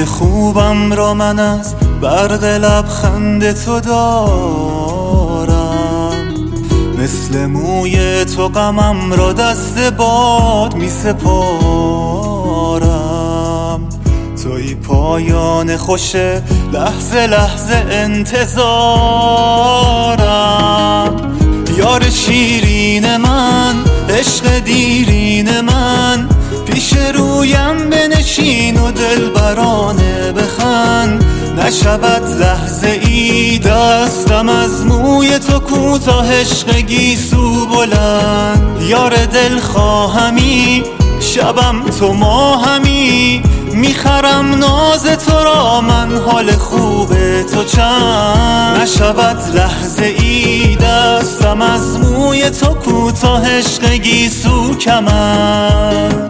حال خوبم را من از برق لبخند تو دارم، مثل موی تو غمم را دست باد می سپارم. توی پایان خوش لحظه لحظه انتظارم. یار شیرین من، عشق دیرین من، پیش رویم بنشین و دلبرانه بخند. نشود لحظه ای دستم از موی تو کوتاه، عشق گیسو بلند. یار دل خواهمی، شبم تو ماهمی، میخرم ناز تو را من، حال خوب تو چند. نشود لحظه ای دستم از موی تو کوتاه، عشق گیسو کمند.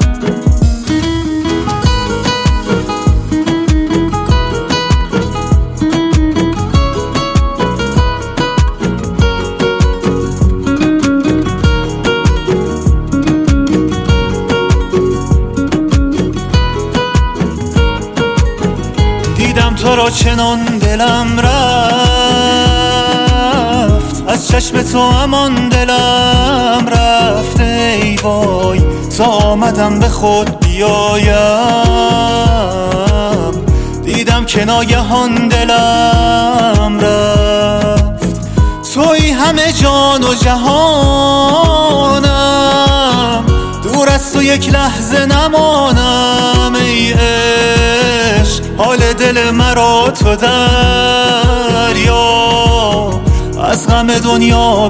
دیدم تو را چنان دلم رفت، از چشم تو امان دلم رفت. ای وای تا آمدم به خود بیایم، دیدم که ناگهان دلم رفت. توی همه جان و جهانم، دور از تو یک لحظه نمانم. ای عشق حال دل مرا تو دریا، از غم دنیا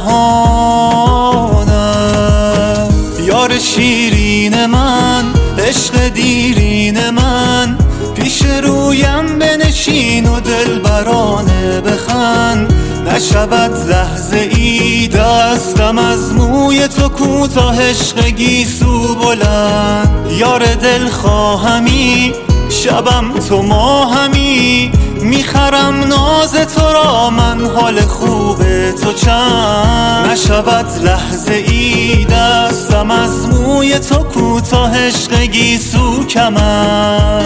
برهانم. یار شیرین من، عشق دیرین من، پیش رویم بنشین و دلبرانه بخند. نشود لحظه ای دستم از موی تو کوتاه، عشق گیسو بلند. یار دل خواهمی، شبم تو ماهمی، میخرم ناز تو را من، حال خوب تو چند. نشود لحظه ای دستم از موی تو کوتاه، عشق گیسو کمند.